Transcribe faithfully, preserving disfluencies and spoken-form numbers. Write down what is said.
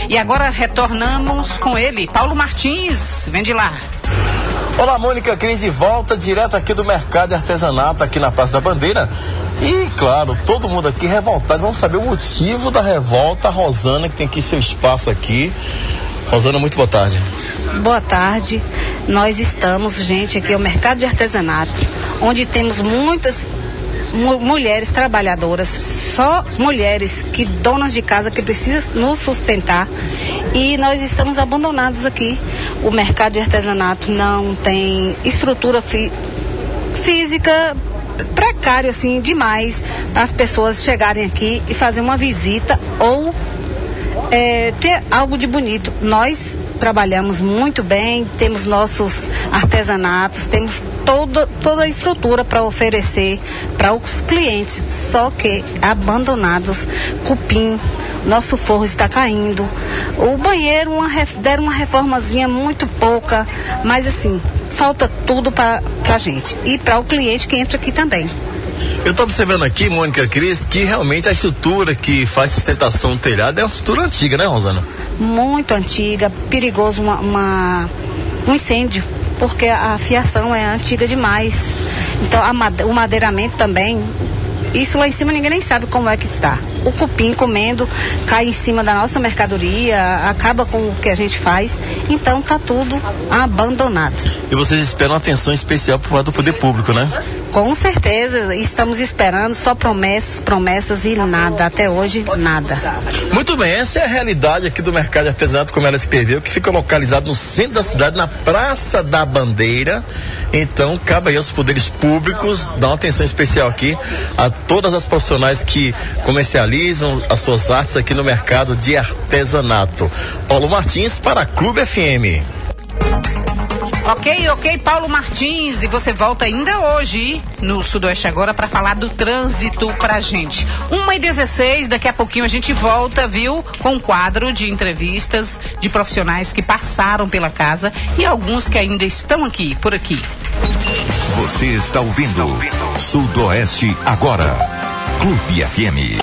E agora retornamos com ele, Paulo Martins, vem de lá. Olá, Mônica Cris, de volta direto aqui do Mercado de Artesanato, aqui na Praça da Bandeira. E, claro, todo mundo aqui revoltado. Vamos saber o motivo da revolta. A Rosana, que tem aqui seu espaço aqui. Rosana, muito boa tarde. Boa tarde. Nós estamos, gente, aqui é o Mercado de Artesanato, onde temos muitas mu- mulheres trabalhadoras, só mulheres que donas de casa que precisam nos sustentar. E nós estamos abandonados aqui. O mercado de artesanato não tem estrutura fi- física, precário assim demais para as pessoas chegarem aqui e fazer uma visita ou é, ter algo de bonito. Nós trabalhamos muito bem, temos nossos artesanatos, temos todo, toda a estrutura para oferecer para os clientes, só que abandonados, cupim, nosso forro está caindo, o banheiro uma, deram uma reformazinha muito pouca, mas assim, falta tudo para a gente e para o cliente que entra aqui também. Eu estou observando aqui, Mônica Cris, que realmente a estrutura que faz sustentação do telhado é uma estrutura antiga, né, Rosana? Muito antiga, perigoso uma, uma, um incêndio, porque a fiação é antiga demais. Então a made, o madeiramento também, isso lá em cima ninguém nem sabe como é que está. O cupim comendo, cai em cima da nossa mercadoria, acaba com o que a gente faz, então tá tudo abandonado. E vocês esperam uma atenção especial por parte do poder público, né? Com certeza, estamos esperando só promessas, promessas e nada, até hoje nada. Muito bem, essa é a realidade aqui do Mercado de Artesanato, como ela se perdeu, que fica localizado no centro da cidade, na Praça da Bandeira. Então, cabe aí aos poderes públicos dar uma atenção especial aqui a todas as profissionais que comercializam as suas artes aqui no Mercado de Artesanato. Paulo Martins para a Clube F M. Ok, ok, Paulo Martins, e você volta ainda hoje no Sudoeste Agora para falar do trânsito pra gente. uma e dezesseis, daqui a pouquinho a gente volta, viu, com um quadro de entrevistas de profissionais que passaram pela casa e alguns que ainda estão aqui, por aqui. Você está ouvindo Sudoeste Agora, Clube F M.